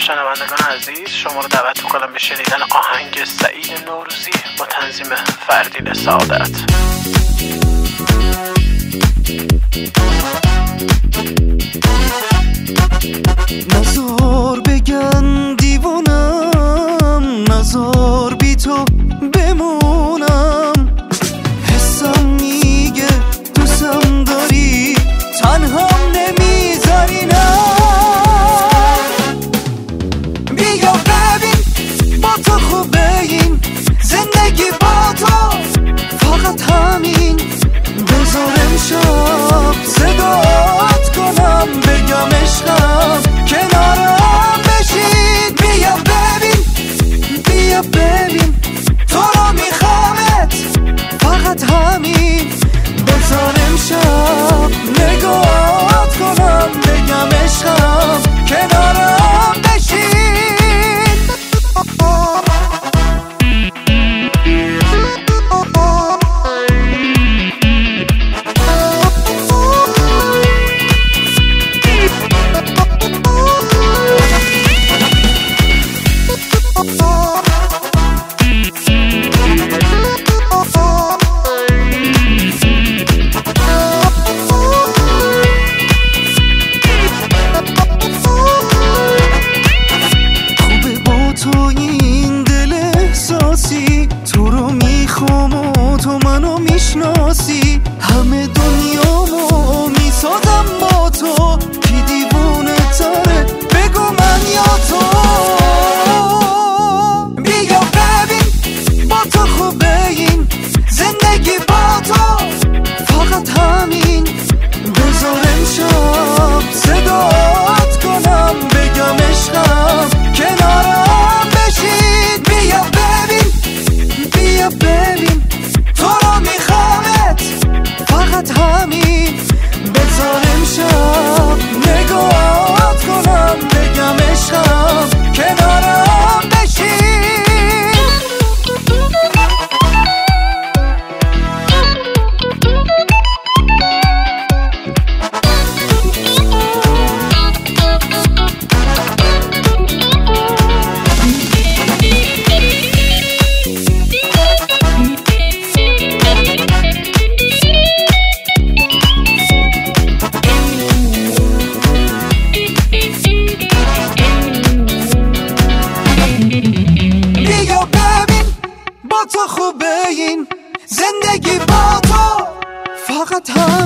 شنوندگان عزیز، شما رو دعوت می‌کنم به شنیدن آهنگ سعید نوروزی با تنظیم فردین سعادت. نزار بگن دیوانم، نزار بی تو بمونم، حسم میگه دوستم داری، تنهام نمیذاری. نه بیا ببین با تو خوبه این زندگی، با تو فقط همین. بذار امشب صدات کنم، بگم عشقم کنارم بشین. بیا ببین، بیا ببین تو رو میخوامت، فقط همین. بذار امشب نگاهت کنم، بگم عشقم کنارم بشین. تو رو میخوام و تو منو میشناسی، همه دنیامو میسازم با تو. کی دیوونه تره بگو من یا تو؟ بیا ببین با تو خوبه این زندگی، با تو فقط همین. بذار امشب صدات کنم، بگم عشقم کنارم بشین. بیا ببین، بیا ببین تو رو میخوامت، فقط همین. بذار امشب نگاهت کنم، بگم عشقم کنارم بشین. تو خوبه این زندگی، با تو فقط هم.